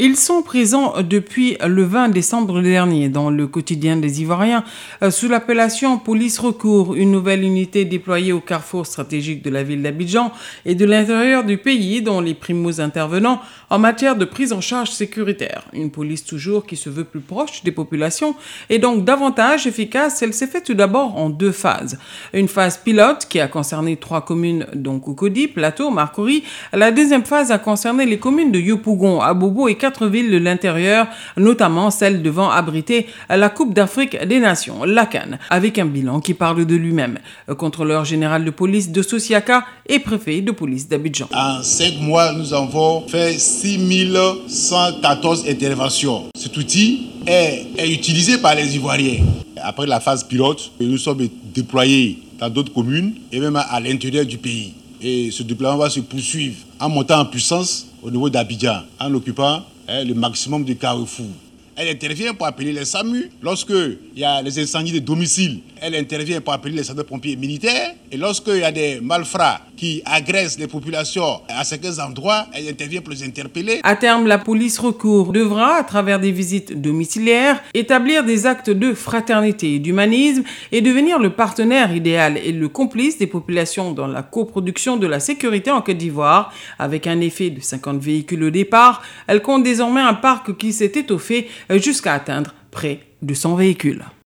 Ils sont présents depuis le 20 décembre dernier dans le quotidien des Ivoiriens sous l'appellation Police Recours, une nouvelle unité déployée au carrefour stratégique de la ville d'Abidjan et de l'intérieur du pays, dont les primos intervenants en matière de prise en charge sécuritaire. Une police toujours qui se veut plus proche des populations et donc davantage efficace. Elle s'est faite tout d'abord en 2 phases. Une phase pilote qui a concerné 3 communes, dont Cocody, Plateau, Marcory. La deuxième phase a concerné les communes de Yopougon, Abobo et 4 villes de l'intérieur, notamment celles devant abriter la Coupe d'Afrique des Nations, la CAN, avec un bilan qui parle de lui-même. Contrôleur général de police de Sosiaka et préfet de police d'Abidjan. En 5 mois, nous avons fait 6114 interventions. Cet outil est utilisé par les Ivoiriens. Après la phase pilote, nous sommes déployés dans d'autres communes et même à l'intérieur du pays. Et ce déploiement va se poursuivre en montant en puissance au niveau d'Abidjan, en occupant le maximum de carrefours. Elle intervient pour appeler les SAMU lorsqu'il y a les incendies de domicile. Elle intervient pour appeler les sapeurs-pompiers militaires. Et lorsqu'il y a des malfrats qui agressent les populations à certains endroits, elle intervient pour les interpeller. À terme, la police recours devra, à travers des visites domiciliaires, établir des actes de fraternité et d'humanisme et devenir le partenaire idéal et le complice des populations dans la coproduction de la sécurité en Côte d'Ivoire. Avec un effet de 50 véhicules au départ, elle compte désormais un parc qui s'est étoffé jusqu'à atteindre près de 100 véhicules.